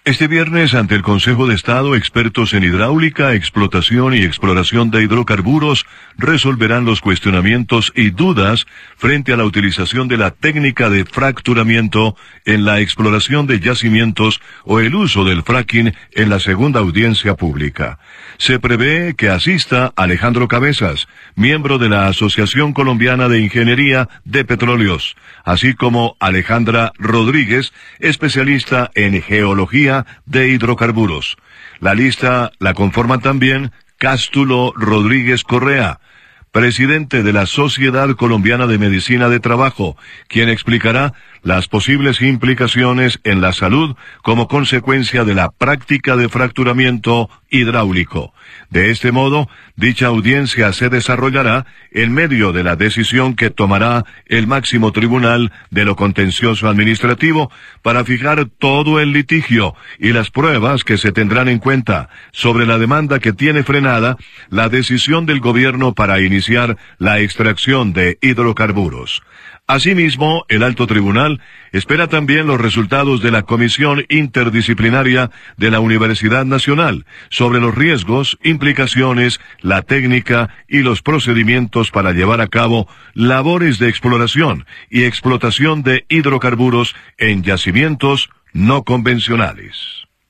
Este viernes, ante el Consejo de Estado, expertos en hidráulica, explotación y exploración de hidrocarburos resolverán los cuestionamientos y dudas frente a la utilización de la técnica de fracturamiento en la exploración de yacimientos o el uso del fracking en la segunda audiencia pública. Se prevé que asista Alejandro Cabezas, miembro de la Asociación Colombiana de Ingeniería de Petróleos, así como Alejandra Rodríguez, especialista en geología de hidrocarburos. La lista la conforman también Cástulo Rodríguez Correa, presidente de la Sociedad Colombiana de Medicina de Trabajo, quien explicará las posibles implicaciones en la salud como consecuencia de la práctica de fracturamiento hidráulico. De este modo, dicha audiencia se desarrollará en medio de la decisión que tomará el máximo tribunal de lo contencioso administrativo para fijar todo el litigio y las pruebas que se tendrán en cuenta sobre la demanda que tiene frenada la decisión del gobierno para iniciar la extracción de hidrocarburos. Asimismo, el alto tribunal espera también los resultados de la Comisión Interdisciplinaria de la Universidad Nacional sobre los riesgos, implicaciones, la técnica y los procedimientos para llevar a cabo labores de exploración y explotación de hidrocarburos en yacimientos no convencionales.